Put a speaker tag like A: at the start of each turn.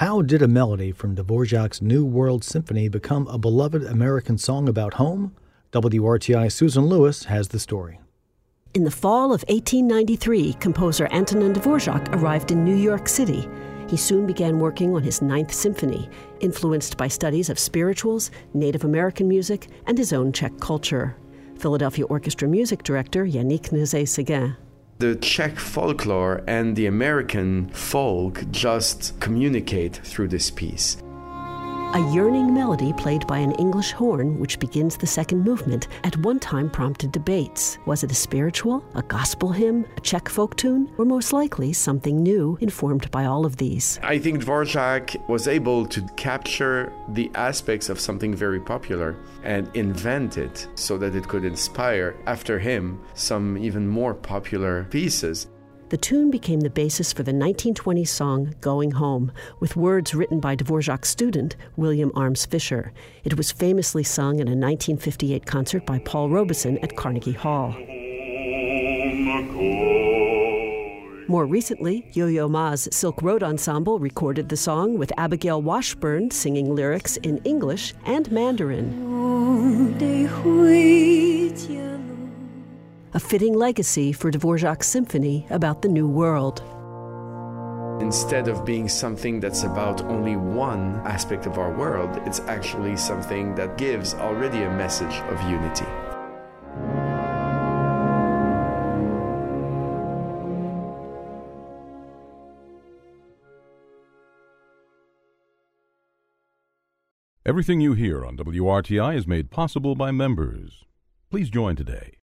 A: How did a melody from Dvorak's New World Symphony become a beloved American song about home? WRTI's Susan Lewis has the story.
B: In the fall of 1893, composer Antonin Dvorak arrived in New York City. He soon began working on his Ninth Symphony, influenced by studies of spirituals, Native American music, and his own Czech culture. Philadelphia Orchestra music director Yannick Nézet-Séguin.
C: The Czech folklore and the American folk just communicate through this piece.
B: A yearning melody played by an English horn, which begins the second movement, at one time prompted debates. Was it a spiritual, a gospel hymn, a Czech folk tune, or most likely something new informed by all of these?
C: I think Dvorak was able to capture the aspects of something very popular and invent it so that it could inspire, after him, some even more popular pieces.
B: The tune became the basis for the 1920 song Going Home, with words written by Dvorak's student, William Arms Fisher. It was famously sung in a 1958 concert by Paul Robeson at Carnegie Hall. More recently, Yo-Yo Ma's Silk Road Ensemble recorded the song with Abigail Washburn singing lyrics in English and Mandarin. A fitting legacy for Dvorak's symphony about the New World.
C: Instead of being something that's about only one aspect of our world, it's actually something that gives already a message of unity.
D: Everything you hear on WRTI is made possible by members. Please join today